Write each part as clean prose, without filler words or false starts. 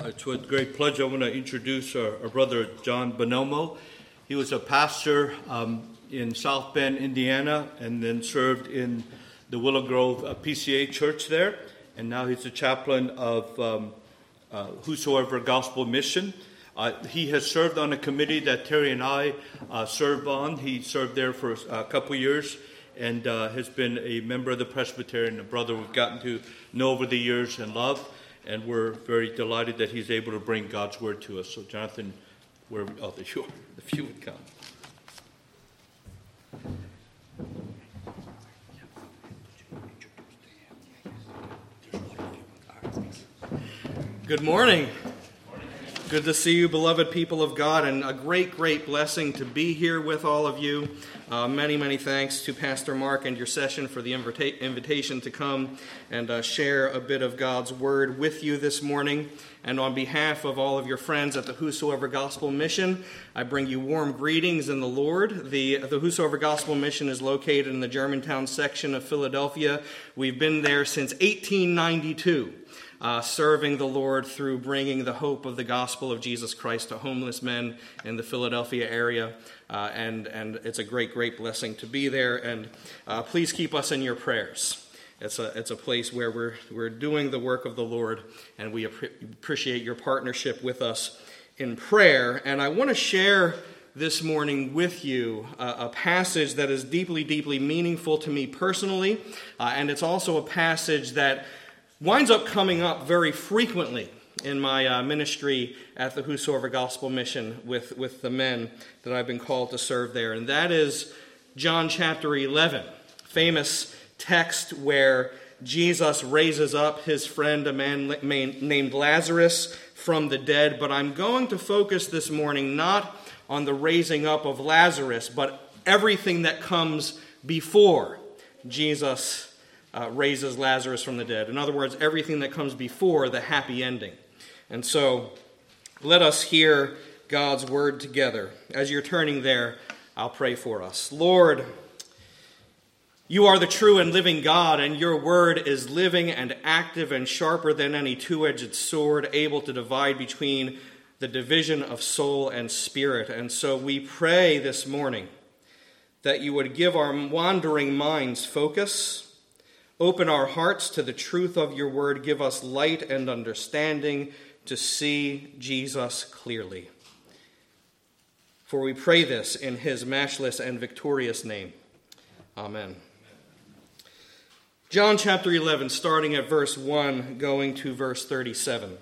It's with great pleasure I want to introduce our brother John Bonomo. He was a pastor in South Bend, Indiana, and then served in the Willow Grove PCA church there. And now he's the chaplain of Whosoever Gospel Mission. He has served on a committee that Terry and I served on. He served there for a couple years and has been a member of the Presbyterian, a brother we've gotten to know over the years and love. And we're very delighted that he's able to bring God's word to us. So, Jonathan, if you would come. Good morning. Good to see you, beloved people of God, and a great, great blessing to be here with all of you. Many thanks to Pastor Mark and your session for the invitation to come and share a bit of God's Word with you this morning. And on behalf of all of your friends at the Whosoever Gospel Mission, I bring you warm greetings in the Lord. The Whosoever Gospel Mission is located in the Germantown section of Philadelphia. We've been there since 1892. Serving the Lord through bringing the hope of the gospel of Jesus Christ to homeless men in the Philadelphia area. And it's a great, great blessing to be there. And please keep us in your prayers. It's a place where we're doing the work of the Lord, and we appreciate your partnership with us in prayer. And I want to share this morning with you a passage that is deeply, deeply meaningful to me personally. And it's also a passage that winds up coming up very frequently in my ministry at the Whosoever Gospel Mission with the men that I've been called to serve there. And that is John chapter 11, famous text where Jesus raises up his friend, a man named Lazarus, from the dead. But I'm going to focus this morning not on the raising up of Lazarus, but everything that comes before Jesus raises Lazarus from the dead. In other words, everything that comes before the happy ending. And so, let us hear God's word together. As you're turning there, I'll pray for us. Lord, you are the true and living God, and your word is living and active and sharper than any two-edged sword, able to divide between the division of soul and spirit. And so we pray this morning that you would give our wandering minds focus. Open our hearts to the truth of your word. Give us light and understanding to see Jesus clearly. For we pray this in his matchless and victorious name. Amen. John chapter 11, starting at verse 1, going to verse 37.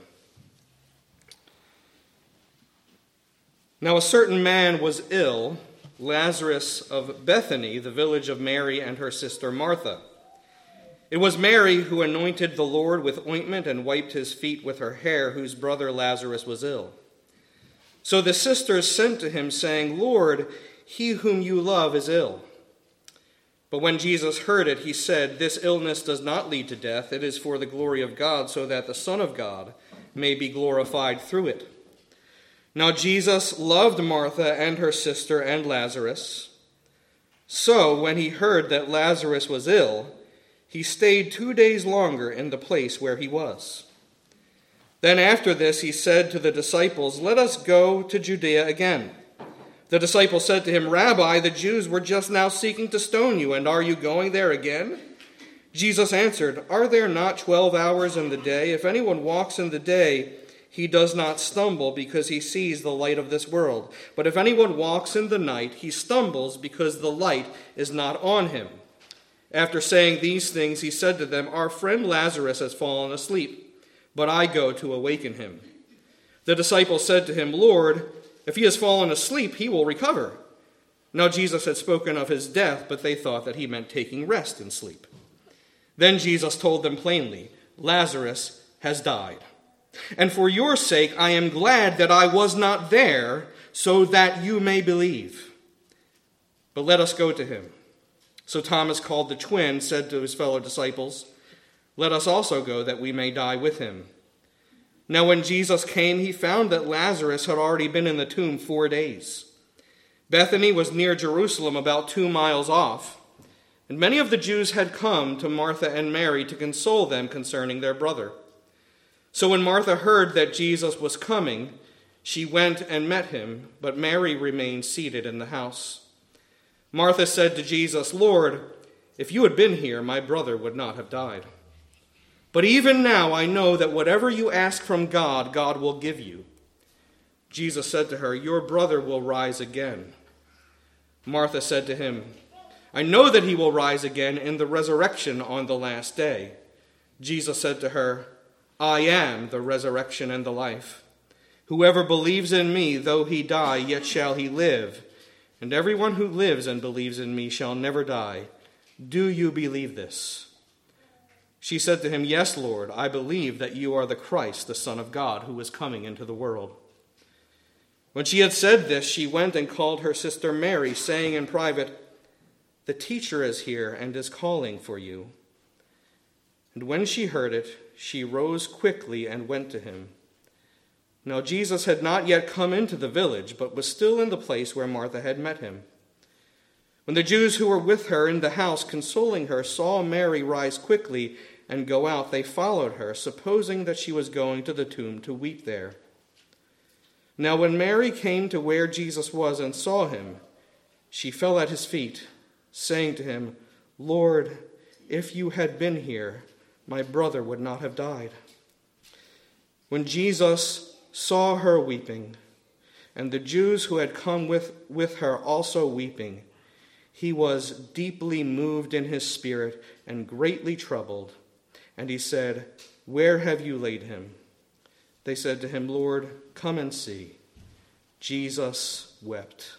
Now a certain man was ill, Lazarus of Bethany, the village of Mary and her sister Martha. It was Mary who anointed the Lord with ointment and wiped his feet with her hair, whose brother Lazarus was ill. So the sisters sent to him, saying, Lord, he whom you love is ill. But when Jesus heard it, he said, This illness does not lead to death. It is for the glory of God, so that the Son of God may be glorified through it. Now Jesus loved Martha and her sister and Lazarus. So when he heard that Lazarus was ill, he stayed 2 days longer in the place where he was. Then after this he said to the disciples, Let us go to Judea again. The disciples said to him, Rabbi, the Jews were just now seeking to stone you, and are you going there again? Jesus answered, Are there not 12 hours in the day? If anyone walks in the day, he does not stumble because he sees the light of this world. But if anyone walks in the night, he stumbles because the light is not on him. After saying these things, he said to them, Our friend Lazarus has fallen asleep, but I go to awaken him. The disciples said to him, Lord, if he has fallen asleep, he will recover. Now Jesus had spoken of his death, but they thought that he meant taking rest in sleep. Then Jesus told them plainly, Lazarus has died. And for your sake I am glad that I was not there, so that you may believe. But let us go to him. So Thomas, called the twin, said to his fellow disciples, Let us also go, that we may die with him. Now when Jesus came, he found that Lazarus had already been in the tomb 4 days. Bethany was near Jerusalem, about 2 miles off, and many of the Jews had come to Martha and Mary to console them concerning their brother. So when Martha heard that Jesus was coming, she went and met him, but Mary remained seated in the house. Martha said to Jesus, "Lord, if you had been here, my brother would not have died. But even now I know that whatever you ask from God, God will give you." Jesus said to her, "Your brother will rise again." Martha said to him, "I know that he will rise again in the resurrection on the last day." Jesus said to her, "I am the resurrection and the life. Whoever believes in me, though he die, yet shall he live. And everyone who lives and believes in me shall never die. Do you believe this?" She said to him, "Yes, Lord, I believe that you are the Christ, the Son of God, who is coming into the world." When she had said this, she went and called her sister Mary, saying in private, "The teacher is here and is calling for you." And when she heard it, she rose quickly and went to him. Now Jesus had not yet come into the village, but was still in the place where Martha had met him. When the Jews who were with her in the house, consoling her, saw Mary rise quickly and go out, they followed her, supposing that she was going to the tomb to weep there. Now when Mary came to where Jesus was and saw him, she fell at his feet, saying to him, "Lord, if you had been here, my brother would not have died." When Jesus saw her weeping, and the Jews who had come with her also weeping, he was deeply moved in his spirit and greatly troubled. And he said, "Where have you laid him?" They said to him, "Lord, come and see." Jesus wept.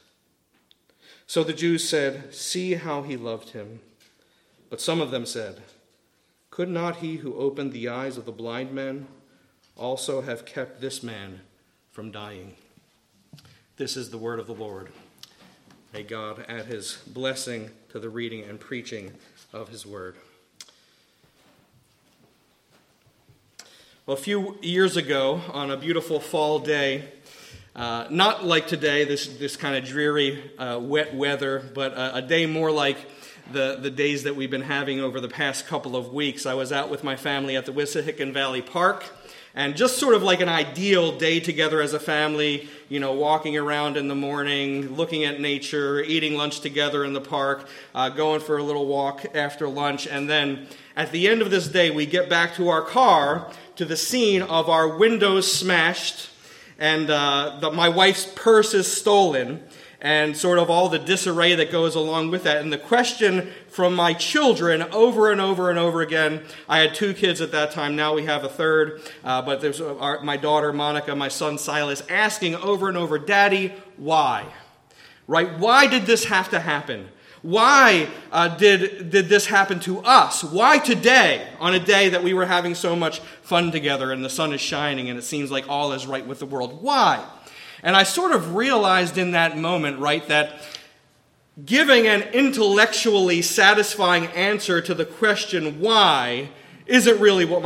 So the Jews said, "See how he loved him." But some of them said, "Could not he who opened the eyes of the blind men also have kept this man from dying?" This is the word of the Lord. May God add his blessing to the reading and preaching of his word. Well, a few years ago, on a beautiful fall day, not like today, this kind of dreary, wet weather, but a day more like the days that we've been having over the past couple of weeks, I was out with my family at the Wissahickon Valley Park, and just sort of like an ideal day together as a family, walking around in the morning, looking at nature, eating lunch together in the park, going for a little walk after lunch, and then at the end of this day, we get back to our car, to the scene of our windows smashed, and my wife's purse is stolen, and sort of all the disarray that goes along with that. And the question from my children over and over and over again, I had 2 kids at that time, now we have a third, but there's my daughter Monica, my son Silas, asking over and over, "Daddy, why?" Right? Why did this have to happen? Why did this happen to us? Why today, on a day that we were having so much fun together and the sun is shining and it seems like all is right with the world? Why? And I sort of realized in that moment, right, that giving an intellectually satisfying answer to the question why isn't really what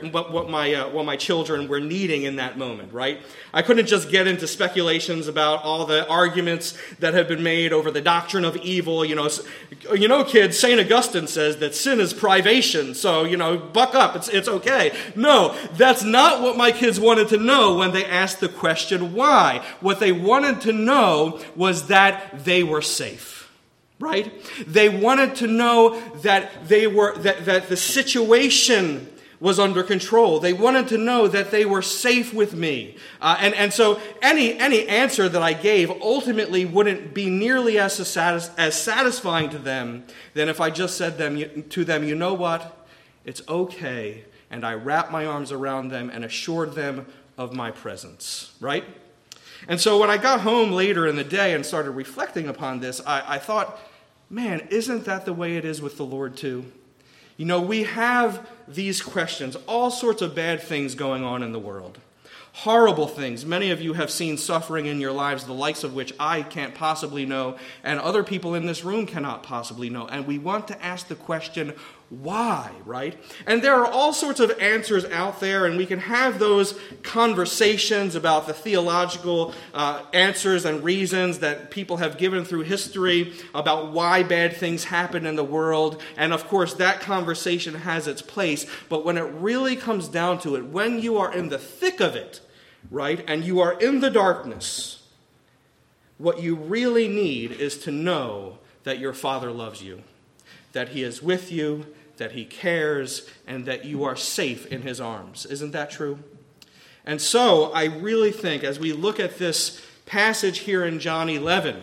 my children were needing in that moment, right? I couldn't just get into speculations about all the arguments that have been made over the doctrine of evil. Kids, St. Augustine says that sin is privation, so, buck up, it's okay. No, that's not what my kids wanted to know when they asked the question why. What they wanted to know was that they were safe. Right? They wanted to know that that the situation was under control. They wanted to know that they were safe with me. And so any answer that I gave ultimately wouldn't be nearly as satisfying to them than if I just said to them, "You know what? It's okay." And I wrapped my arms around them and assured them of my presence. Right? And so when I got home later in the day and started reflecting upon this, I thought, man, isn't that the way it is with the Lord too? We have these questions, all sorts of bad things going on in the world. Horrible things. Many of you have seen suffering in your lives, the likes of which I can't possibly know, and other people in this room cannot possibly know. And we want to ask the question, why, right? And there are all sorts of answers out there, and we can have those conversations about the theological answers and reasons that people have given through history about why bad things happen in the world. And of course, that conversation has its place. But when it really comes down to it, when you are in the thick of it, right, and you are in the darkness, what you really need is to know that your Father loves you, that He is with you, that He cares, and that you are safe in His arms. Isn't that true? And so I really think, as we look at this passage here in John 11,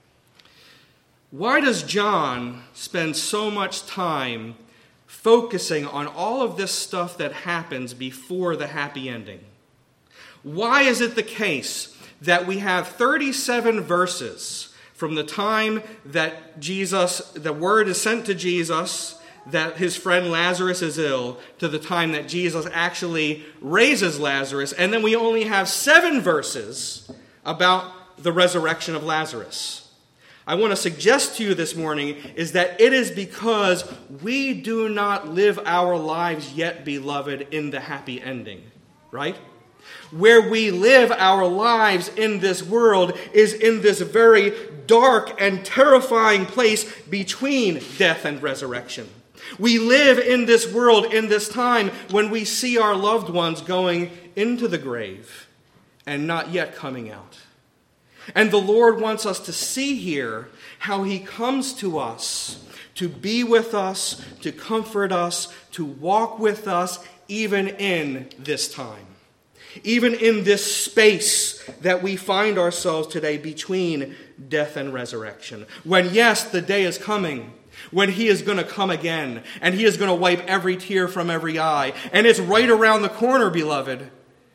why does John spend so much time focusing on all of this stuff that happens before the happy ending? Why is it the case that we have 37 verses from the time that the word is sent to Jesus that his friend Lazarus is ill to the time that Jesus actually raises Lazarus, and then we only have 7 verses about the resurrection of Lazarus? I want to suggest to you this morning is that it is because we do not live our lives yet, beloved, in the happy ending, right? Where we live our lives in this world is in this very dark and terrifying place between death and resurrection. We live in this world, in this time, when we see our loved ones going into the grave and not yet coming out. And the Lord wants us to see here how He comes to us, to be with us, to comfort us, to walk with us, even in this time. Even in this space that we find ourselves today between death and resurrection. When, yes, the day is coming, when He is going to come again, and He is going to wipe every tear from every eye. And it's right around the corner, beloved.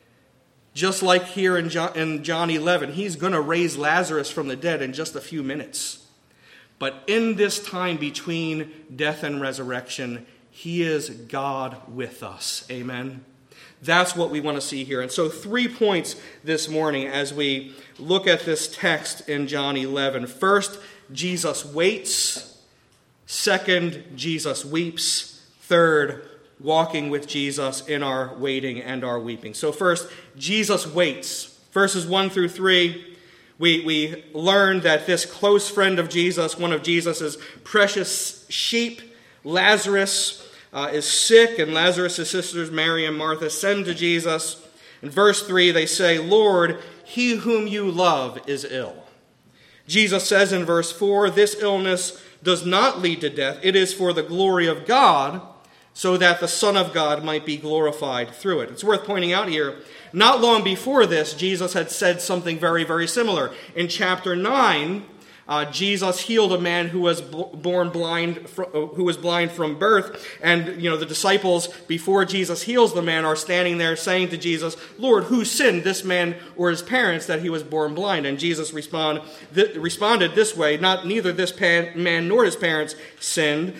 Just like here in John 11, He's going to raise Lazarus from the dead in just a few minutes. But in this time between death and resurrection, He is God with us. Amen. That's what we want to see here. And so 3 points this morning as we look at this text in John 11. First, Jesus waits. Second, Jesus weeps. Third, walking with Jesus in our waiting and our weeping. So first, Jesus waits. Verses 1 through 3, we learn that this close friend of Jesus, one of Jesus' precious sheep, Lazarus, is sick, and Lazarus' sisters, Mary and Martha, send to Jesus. In verse 3, they say, "Lord, he whom you love is ill." Jesus says in verse 4, "This illness does not lead to death. It is for the glory of God, so that the Son of God might be glorified through it." It's worth pointing out here, not long before this, Jesus had said something very, very similar. In chapter 9, Jesus healed a man who was blind from birth, and the disciples, before Jesus heals the man, are standing there saying to Jesus, "Lord, who sinned, this man or his parents, that he was born blind?" And Jesus responded this way: neither this man nor his parents sinned.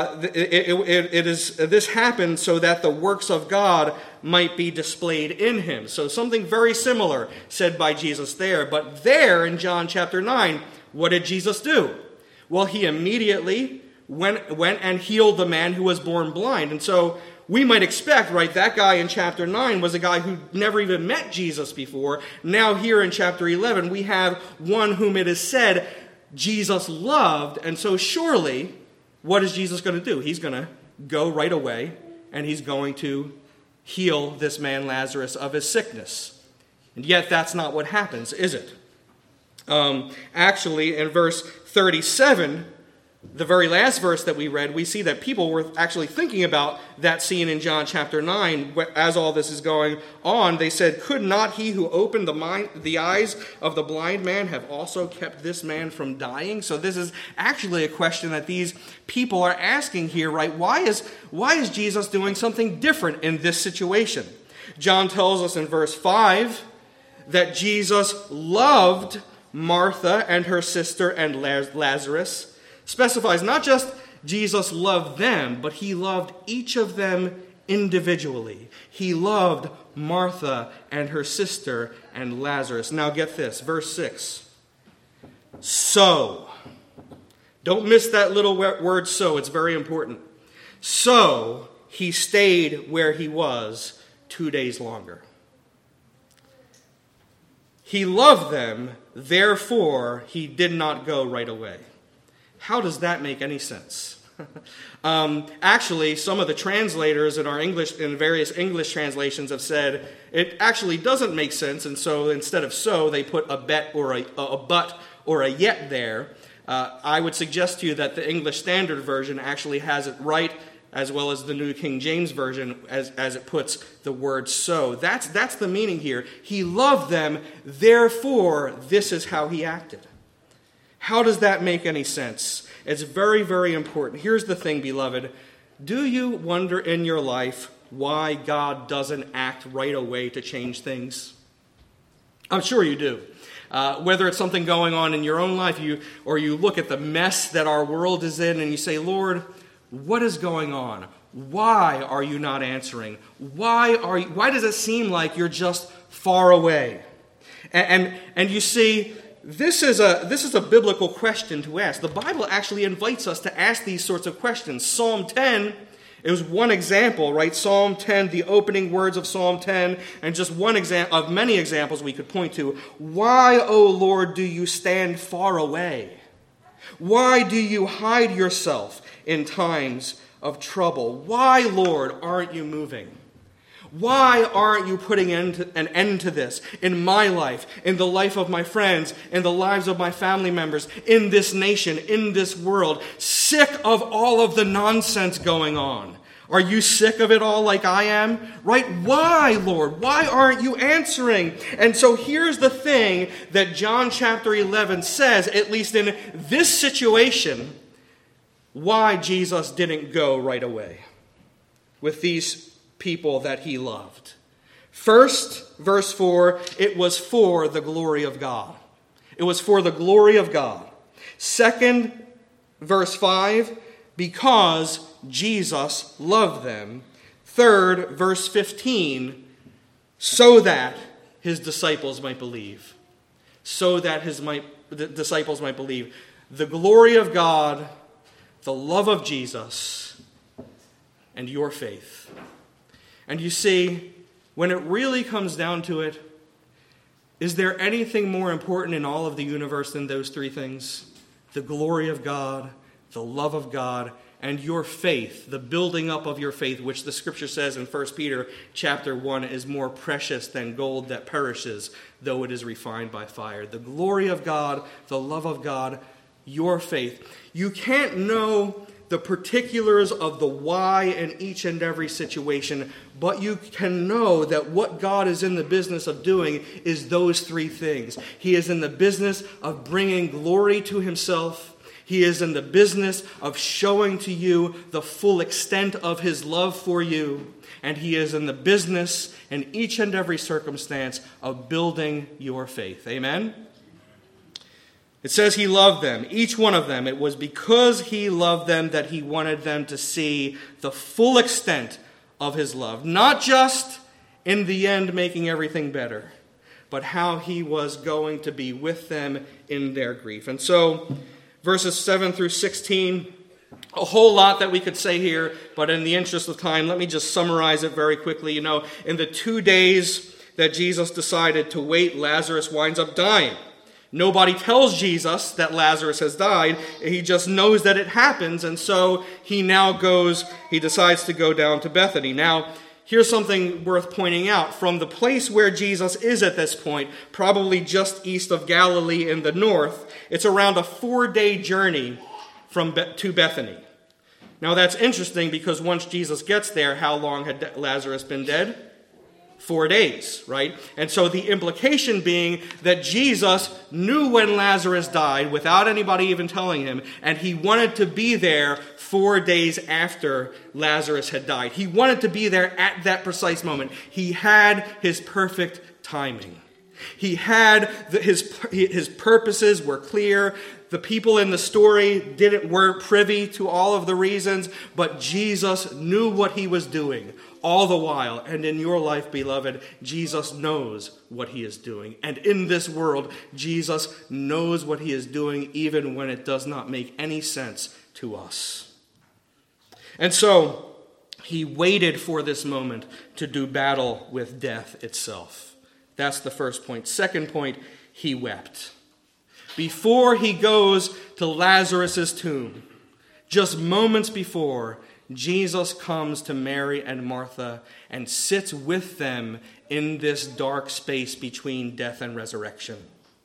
This happened so that the works of God might be displayed in him. So something very similar said by Jesus there. But there in John chapter 9, what did Jesus do? Well, He immediately went and healed the man who was born blind. And so we might expect, right, that guy in chapter 9 was a guy who never even met Jesus before. Now here in chapter 11, we have one whom it is said Jesus loved. And so surely, what is Jesus going to do? He's going to go right away, and He's going to heal this man Lazarus of his sickness. And yet that's not what happens, is it? Actually, in verse 37, the very last verse that we read, we see that people were actually thinking about that scene in John chapter 9 as all this is going on. They said, "Could not He who opened the eyes of the blind man have also kept this man from dying?" So this is actually a question that these people are asking here, right? Why is Jesus doing something different in this situation? John tells us in verse 5 that Jesus loved Martha and her sister and Lazarus. Specifies not just Jesus loved them, but He loved each of them individually. He loved Martha and her sister and Lazarus. Now get this, verse 6. So. Don't miss that little word "so." It's very important. So he stayed where he was 2 days longer. He loved them, therefore he did not go right away. How does that make any sense? Actually, some of the translators in various English translations have said it actually doesn't make sense, and so instead of so, they put a bet or a but or a yet there. I would suggest to you that the English Standard Version actually has it right, as well as the New King James Version, as it puts the word so. That's the meaning here. He loved them, therefore this is how he acted. How does that make any sense? It's very, very important. Here's the thing, beloved. Do you wonder in your life why God doesn't act right away to change things? I'm sure you do. Whether it's something going on in your own life, or you look at the mess that our world is in and you say, Lord, what is going on? Why are you not answering? Why does it seem like you're just far away? And you see, this is a biblical question to ask. The Bible actually invites us to ask these sorts of questions. Psalm 10 is one example, right? Psalm 10, the opening words of Psalm 10, and just one example of many examples we could point to. Why, O Lord, do you stand far away? Why do you hide yourself in times of trouble? Why, Lord, aren't you moving? Why aren't you putting an end to this in my life, in the life of my friends, in the lives of my family members, in this nation, in this world? Sick of all of the nonsense going on. Are you sick of it all like I am? Right? Why, Lord? Why aren't you answering? And so here's the thing that John chapter 11 says, at least in this situation, why Jesus didn't go right away with these people that he loved. First, verse 4, it was for the glory of God. It was for the glory of God. Second, verse 5, because Jesus loved them. Third, verse 15, so that his disciples might believe. So that the disciples might believe. The glory of God, the love of Jesus, and your faith. And you see, when it really comes down to it, is there anything more important in all of the universe than those three things? The glory of God, the love of God, and your faith, the building up of your faith, which the scripture says in 1 Peter chapter 1 is more precious than gold that perishes, though it is refined by fire. The glory of God, the love of God, your faith. You can't know the particulars of the why in each and every situation, but you can know that what God is in the business of doing is those three things. He is in the business of bringing glory to himself. He is in the business of showing to you the full extent of his love for you. And he is in the business in each and every circumstance of building your faith. Amen? It says he loved them, each one of them. It was because he loved them that he wanted them to see the full extent of his love. Not just in the end making everything better, but how he was going to be with them in their grief. And so, verses 7 through 16, a whole lot that we could say here, but in the interest of time, let me just summarize it very quickly. You know, in the 2 days that Jesus decided to wait, Lazarus winds up dying. Nobody tells Jesus that Lazarus has died. He just knows that it happens, and so he decides to go down to Bethany. Now, here's something worth pointing out. From the place where Jesus is at this point, probably just east of Galilee in the north, it's around a 4-day journey to Bethany. Now, that's interesting because once Jesus gets there, how long had Lazarus been dead? 4 days, right? And so the implication being that Jesus knew when Lazarus died without anybody even telling him, and he wanted to be there 4 days after Lazarus had died. He wanted to be there at that precise moment. He had his perfect timing. He had his purposes were clear. The people in the story weren't privy to all of the reasons, but Jesus knew what he was doing all the while. And in your life, beloved, Jesus knows what he is doing. And in this world, Jesus knows what he is doing even when it does not make any sense to us. And so he waited for this moment to do battle with death itself. That's the first point. Second point, he wept. Before he goes to Lazarus' tomb, just moments before, Jesus comes to Mary and Martha and sits with them in this dark space between death and resurrection.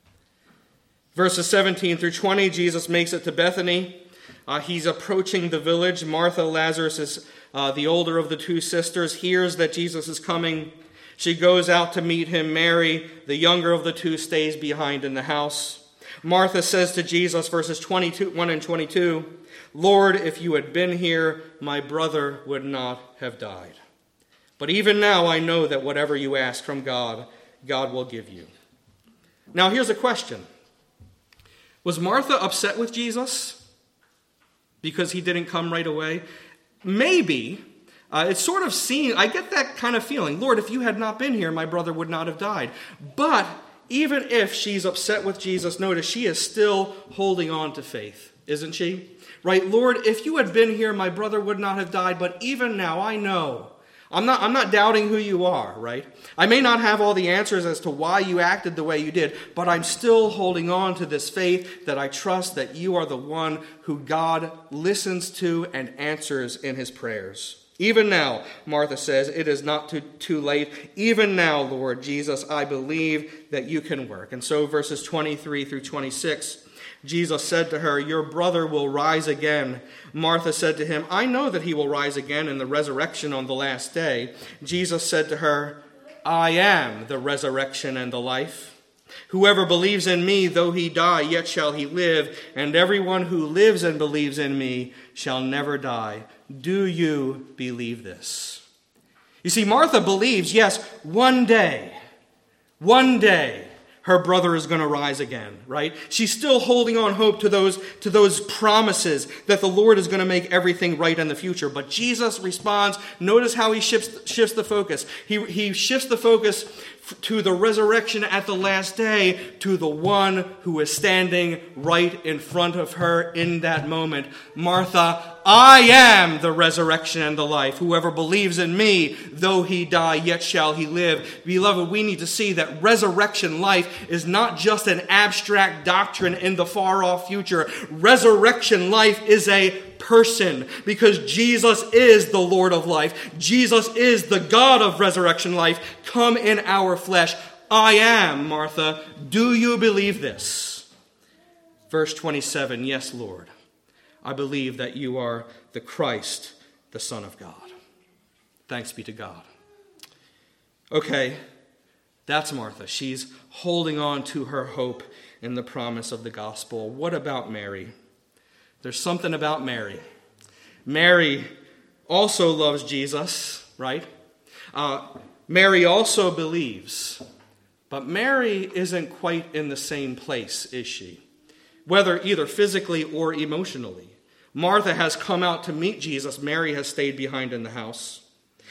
Verses 17 through 20, Jesus makes it to Bethany. He's approaching the village. Martha, Lazarus is the older of the two sisters, hears that Jesus is coming. She goes out to meet him. Mary, the younger of the two, stays behind in the house. Martha says to Jesus, verses 21 and 22, "Lord, if you had been here, my brother would not have died. But even now I know that whatever you ask from God, God will give you." Now here's a question. Was Martha upset with Jesus because he didn't come right away? Maybe. It's sort of seen, I get that kind of feeling. Lord, if you had not been here, my brother would not have died. But even if she's upset with Jesus, notice she is still holding on to faith, isn't she? Right, Lord, if you had been here, my brother would not have died. But even now, I know. I'm not doubting who you are, right? I may not have all the answers as to why you acted the way you did, but I'm still holding on to this faith that I trust that you are the one who God listens to and answers in his prayers. Even now, Martha says, it is not too late. Even now, Lord Jesus, I believe that you can work. And so verses 23 through 26, Jesus said to her, "Your brother will rise again." Martha said to him, "I know that he will rise again in the resurrection on the last day." Jesus said to her, "I am the resurrection and the life. Whoever believes in me, though he die, yet shall he live. And everyone who lives and believes in me shall never die. Do you believe this?" You see, Martha believes, yes, one day, her brother is going to rise again, right? She's still holding on hope to those promises that the Lord is going to make everything right in the future. But Jesus responds. Notice how he shifts the focus. He shifts the focus to the resurrection at the last day, to the one who is standing right in front of her in that moment. Martha, I am the resurrection and the life. Whoever believes in me, though he die, yet shall he live. Beloved, we need to see that resurrection life is not just an abstract doctrine in the far-off future. Resurrection life is a person, because Jesus is the Lord of life. Jesus is the God of resurrection life, come in our flesh. I am, Martha. Do you believe this? Verse 27, yes, Lord. I believe that you are the Christ, the Son of God. Thanks be to God. Okay, that's Martha. She's holding on to her hope in the promise of the gospel. What about Mary? There's something about Mary. Mary also loves Jesus, right? Mary also believes. But Mary isn't quite in the same place, is she? Whether either physically or emotionally. Martha has come out to meet Jesus. Mary has stayed behind in the house.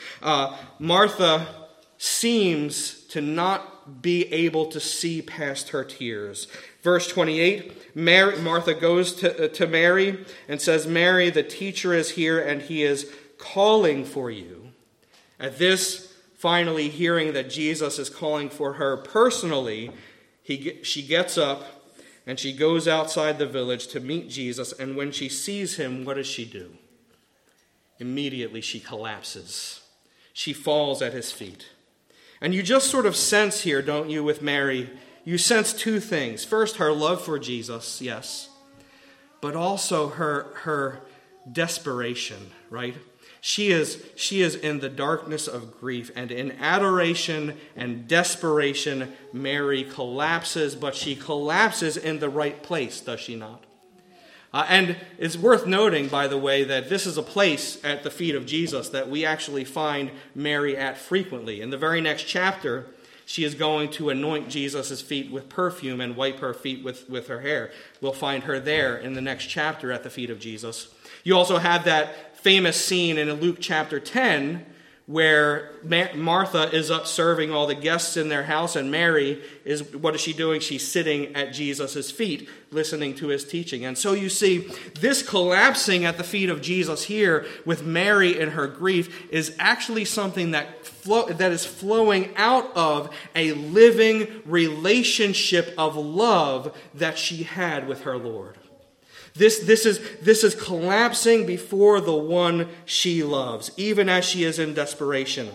Martha seems to not be able to see past her tears. Verse 28, Martha goes to Mary and says, "Mary, the teacher is here and he is calling for you." At this, finally hearing that Jesus is calling for her personally, she gets up and she goes outside the village to meet Jesus. And when she sees him, what does she do? Immediately she collapses. She falls at his feet. And you just sort of sense here, don't you, with Mary? You sense two things. First, her love for Jesus, yes. But also her desperation, right? She is in the darkness of grief. And in adoration and desperation, Mary collapses. But she collapses in the right place, does she not? And it's worth noting, by the way, that this is a place at the feet of Jesus that we actually find Mary at frequently. In the very next chapter, she is going to anoint Jesus' feet with perfume and wipe her feet with her hair. We'll find her there in the next chapter at the feet of Jesus. You also have that famous scene in Luke chapter 10 where Martha is up serving all the guests in their house, and Mary what is she doing? She's sitting at Jesus' feet, listening to his teaching. And so you see, this collapsing at the feet of Jesus here with Mary in her grief is actually something that is flowing out of a living relationship of love that she had with her Lord. This is collapsing before the one she loves, even as she is in desperation.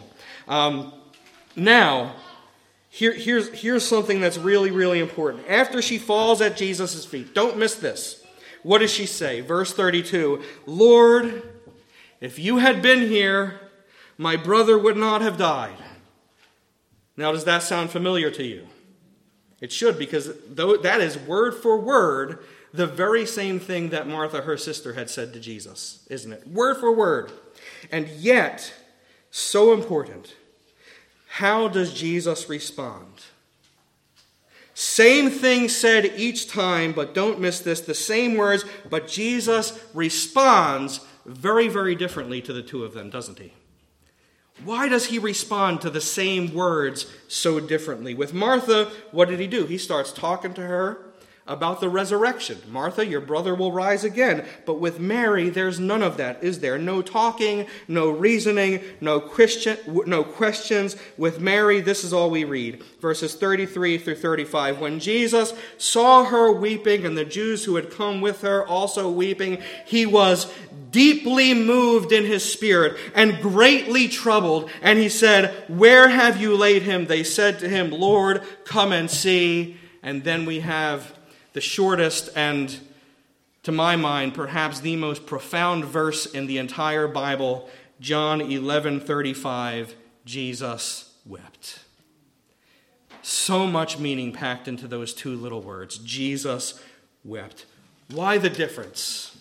Now, here's something that's really, really important. After she falls at Jesus' feet, don't miss this. What does she say? Verse 32, Lord, if you had been here, my brother would not have died. Now, does that sound familiar to you? It should, because that is word for word the very same thing that Martha, her sister, had said to Jesus, isn't it? Word for word. And yet, so important, how does Jesus respond? Same thing said each time, but don't miss this, the same words, but Jesus responds very, very differently to the two of them, doesn't he? Why does he respond to the same words so differently? With Martha, what did he do? He starts talking to her about the resurrection. Martha, your brother will rise again. But with Mary, there's none of that, is there? No talking, no reasoning, no questions. With Mary, this is all we read. Verses 33 through 35. When Jesus saw her weeping, and the Jews who had come with her also weeping, he was deeply moved in his spirit and greatly troubled. And he said, Where have you laid him? They said to him, Lord, come and see. And then we have the shortest and, to my mind, perhaps the most profound verse in the entire Bible, John 11:35, Jesus wept. So much meaning packed into those two little words, Jesus wept. Why the difference?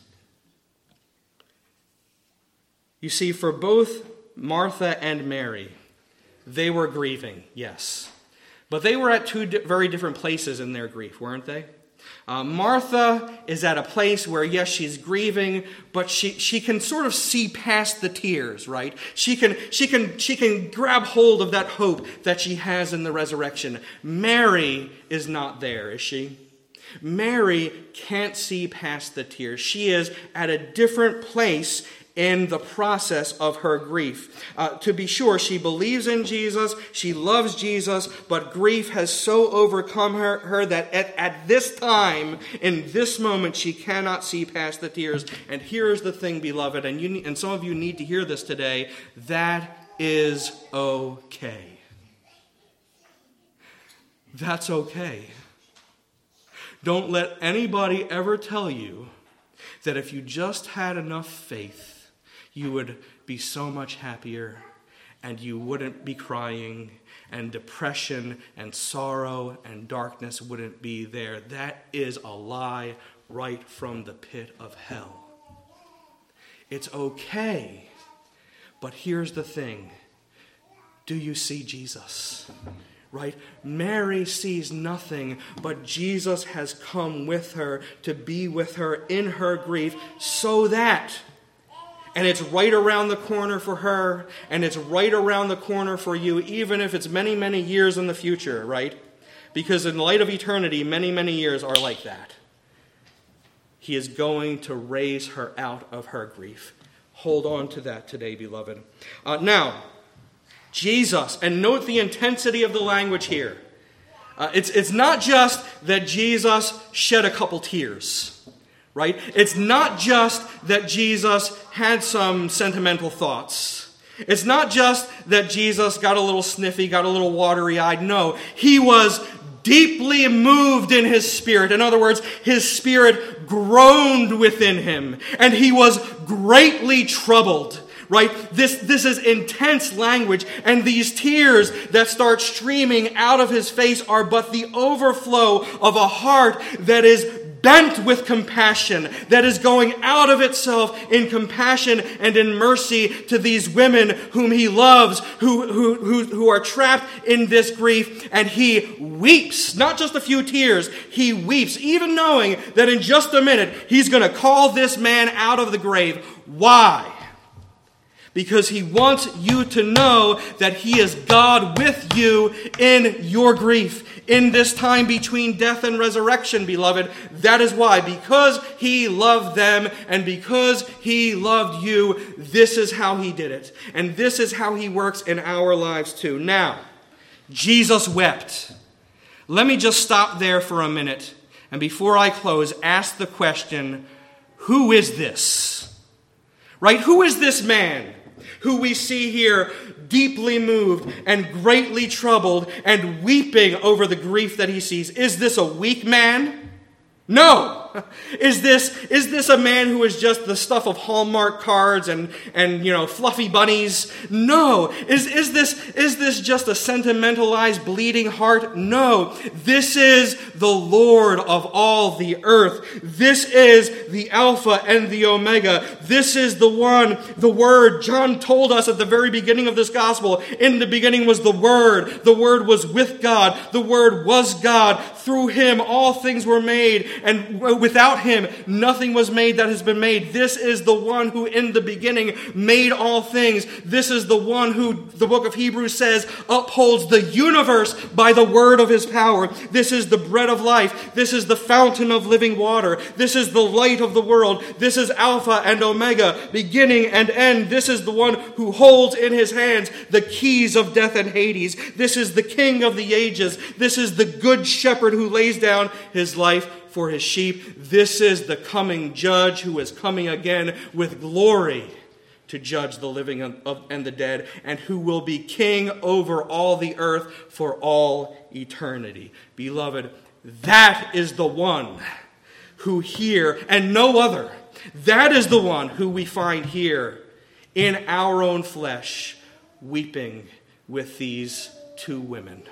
You see, for both Martha and Mary, they were grieving, yes. But they were at two very different places in their grief, weren't they? Martha is at a place where, yes, she's grieving, but she can sort of see past the tears, right? She can grab hold of that hope that she has in the resurrection. Mary is not there, is she? Mary can't see past the tears. She is at a different place in the process of her grief. To be sure, she believes in Jesus, she loves Jesus, but grief has so overcome her that at this time, in this moment, she cannot see past the tears. And here's the thing, beloved, and some of you need to hear this today, that is okay. That's okay. Don't let anybody ever tell you that if you just had enough faith, you would be so much happier, and you wouldn't be crying, and depression and sorrow and darkness wouldn't be there. That is a lie right from the pit of hell. It's okay, but here's the thing. Do you see Jesus? Right? Mary sees nothing, but Jesus has come with her to be with her in her grief so that, and it's right around the corner for her, and it's right around the corner for you, even if it's many, many years in the future, right? Because in light of eternity, many, many years are like that. He is going to raise her out of her grief. Hold on to that today, beloved. Now, Jesus, and note the intensity of the language here. It's not just that Jesus shed a couple tears. Right? It's not just that Jesus had some sentimental thoughts. It's not just that Jesus got a little sniffy, got a little watery-eyed. No, he was deeply moved in his spirit. In other words, his spirit groaned within him, and he was greatly troubled. Right? This is intense language, and these tears that start streaming out of his face are but the overflow of a heart that is bent with compassion, that is going out of itself in compassion and in mercy to these women whom he loves, who are trapped in this grief. And he weeps, not just a few tears, he weeps, even knowing that in just a minute he's going to call this man out of the grave. Why? because he wants you to know that he is God with you in your grief. In this time between death and resurrection, beloved, that is why. Because he loved them and because he loved you, this is how he did it. And this is how he works in our lives too. Now, Jesus wept. Let me just stop there for a minute. And before I close, ask the question, who is this? Right? Who is this man who we see here deeply moved and greatly troubled and weeping over the grief that he sees? Is this a weak man? No. Is this a man who is just the stuff of Hallmark cards and fluffy bunnies? No. Is this just a sentimentalized bleeding heart? No. This is the Lord of all the earth. This is the Alpha and the Omega. This is the one, the Word. John told us at the very beginning of this gospel, in the beginning was the Word. The Word was with God. The Word was God. Through him all things were made, and without him nothing was made that has been made. This is the one who in the beginning made all things. This is the one who the book of Hebrews says upholds the universe by the word of his power. This is the bread of life. This is the fountain of living water. This is the light of the world. This is Alpha and Omega, beginning and end. This is the one who holds in his hands the keys of death and Hades. This is the King of the ages. This is the good shepherd who lays down his life for his sheep. This is the coming judge who is coming again with glory to judge the living and the dead, and who will be king over all the earth for all eternity. Beloved, that is the one who here, and no other, that is the one who we find here in our own flesh, weeping with these two women.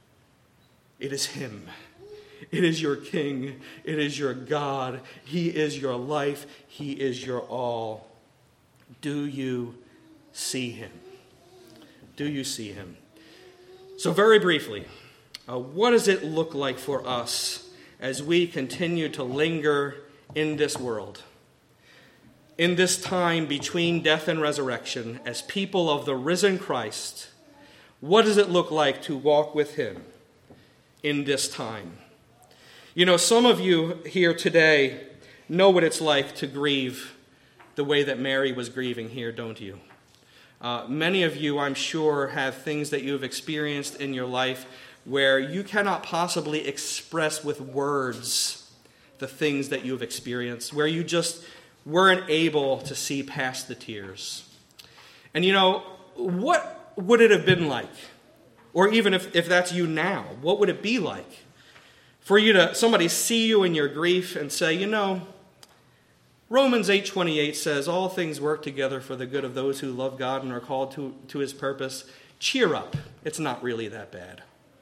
It is him. It is your King. It is your God. He is your life. He is your all. Do you see him? Do you see him? So very briefly, what does it look like for us as we continue to linger in this world? In this time between death and resurrection, as people of the risen Christ, what does it look like to walk with him in this time? You know, some of you here today know what it's like to grieve the way that Mary was grieving here, don't you? Many of you, I'm sure, have things that you have experienced in your life where you cannot possibly express with words the things that you have experienced, where you just weren't able to see past the tears. And you know, what would it have been like? Or even if that's you now, what would it be like for you to somebody see you in your grief and say, you know, Romans 8:28 says, all things work together for the good of those who love God and are called to his purpose. Cheer up. It's not really that bad.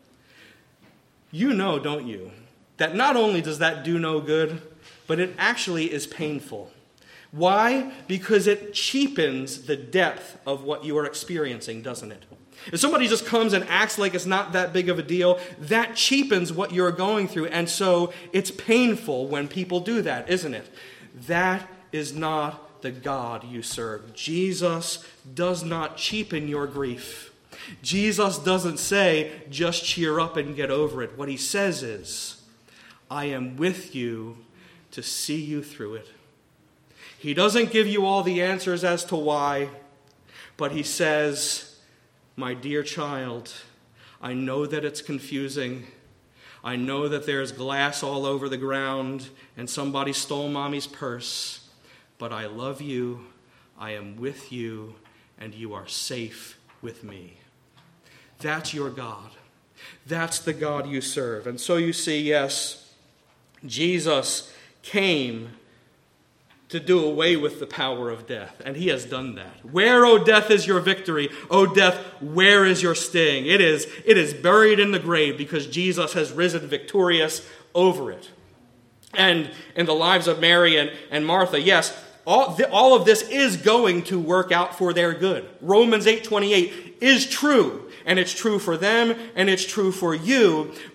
You know, don't you, that not only does that do no good, but it actually is painful. Why? Because it cheapens the depth of what you are experiencing, doesn't it? If somebody just comes and acts like it's not that big of a deal, that cheapens what you're going through. And so it's painful when people do that, isn't it? That is not the God you serve. Jesus does not cheapen your grief. Jesus doesn't say, just cheer up and get over it. What he says is, I am with you to see you through it. He doesn't give you all the answers as to why, but he says, my dear child, I know that it's confusing. I know that there's glass all over the ground and somebody stole mommy's purse, but I love you, I am with you, and you are safe with me. That's your God. That's the God you serve. And so you see, yes, Jesus came to do away with the power of death. And he has done that. Where, O death, is your victory? O death, where is your sting? It is buried in the grave because Jesus has risen victorious over it. And in the lives of Mary and Martha, yes, all of this is going to work out for their good. Romans 8:28 is true. And it's true for them, and it's true for you.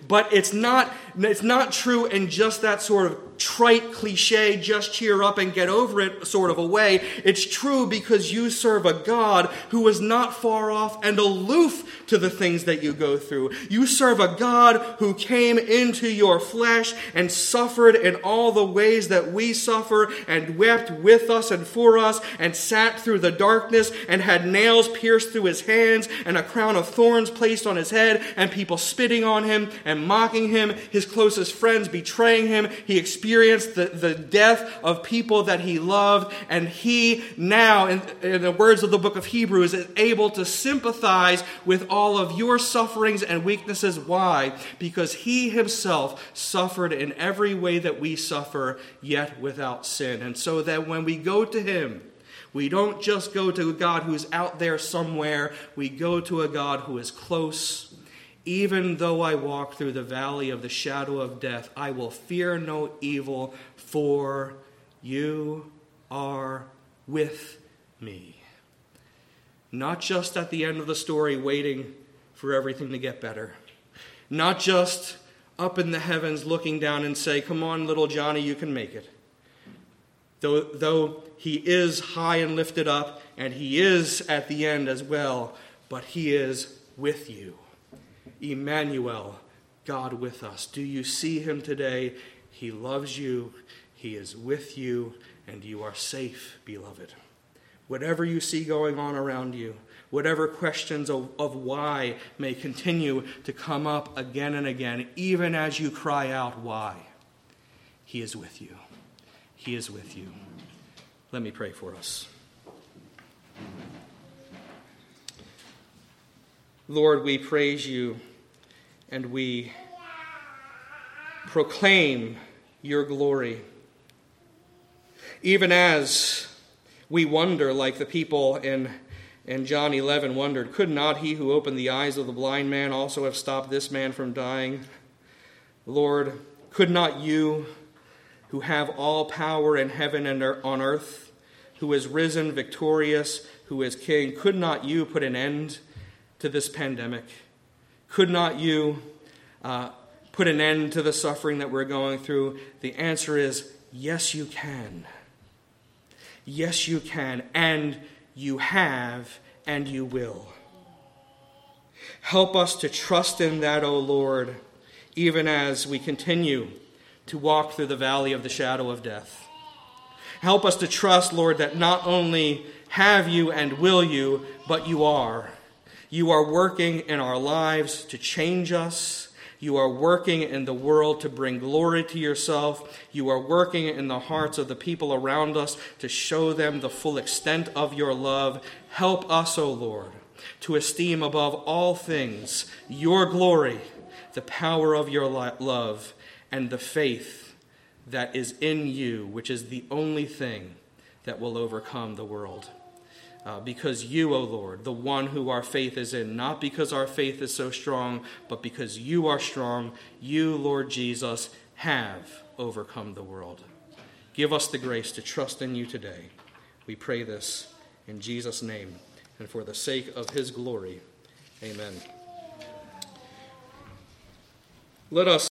But it's not true in just that sort of trite cliche, just cheer up and get over it sort of a way. It's true because you serve a God who is not far off and aloof to the things that you go through. You serve a God who came into your flesh and suffered in all the ways that we suffer and wept with us and for us and sat through the darkness and had nails pierced through his hands and a crown of thorns placed on his head and people spitting on him and mocking him, his closest friends betraying him. He experienced the death of people that he loved, and he now, in the words of the book of Hebrews, is able to sympathize with all of your sufferings and weaknesses. Why? Because he himself suffered in every way that we suffer, yet without sin. And so that when we go to him, we don't just go to a God who is out there somewhere. We go to a God who is close. Even though I walk through the valley of the shadow of death, I will fear no evil, for you are with me. Not just at the end of the story waiting for everything to get better. Not just up in the heavens looking down and say, come on, little Johnny, you can make it. Though he is high and lifted up, and he is at the end as well, but he is with you. Emmanuel, God with us. Do you see him today? He loves you, he is with you, and you are safe, beloved. Whatever you see going on around you, whatever questions of why may continue to come up again and again, even as you cry out, why? He is with you. He is with you. Let me pray for us. Lord, we praise you and we proclaim your glory. Even as we wonder, like the people in John 11 wondered, could not he who opened the eyes of the blind man also have stopped this man from dying? Lord, could not you, who have all power in heaven and on earth, who is risen victorious, who is king, could not you put an end to this pandemic? Could not you put an end to the suffering that we're going through? The answer is, yes, you can. Yes, you can, and you have, and you will. Help us to trust in that, O Lord, even as we continue to walk through the valley of the shadow of death. Help us to trust, Lord, that not only have you and will you, but you are. You are working in our lives to change us. You are working in the world to bring glory to yourself. You are working in the hearts of the people around us to show them the full extent of your love. Help us, O Lord, to esteem above all things your glory, the power of your love, and the faith that is in you, which is the only thing that will overcome the world. Because you, O Lord, the one who our faith is in, not because our faith is so strong, but because you are strong, you, Lord Jesus, have overcome the world. Give us the grace to trust in you today. We pray this in Jesus' name and for the sake of his glory. Amen. Let us